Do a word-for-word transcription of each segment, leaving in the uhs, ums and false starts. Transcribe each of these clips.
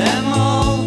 them all.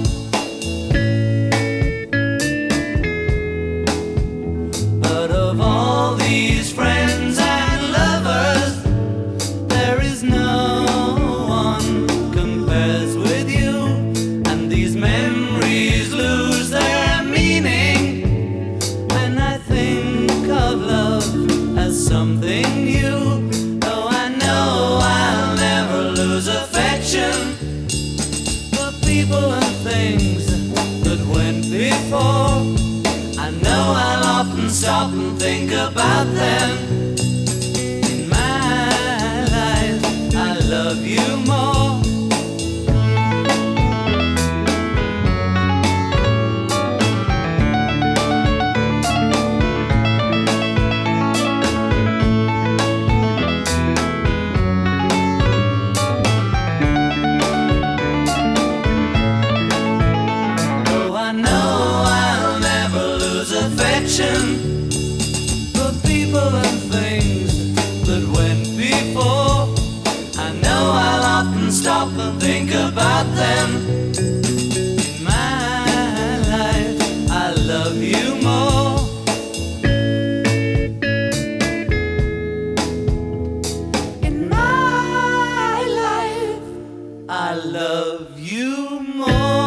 But of all these friends and lovers, there is no one compares with you. And these memories lose their meaning when I think of love as something new. Though I know I'll never lose affection for people and things that went before. I know I'll often stop and think about them. In my life, I love you more. Though I know I'll never lose affection for people and things that went before. I know I'll often stop and think about them. In my life, I love you more. In my life, I love you more.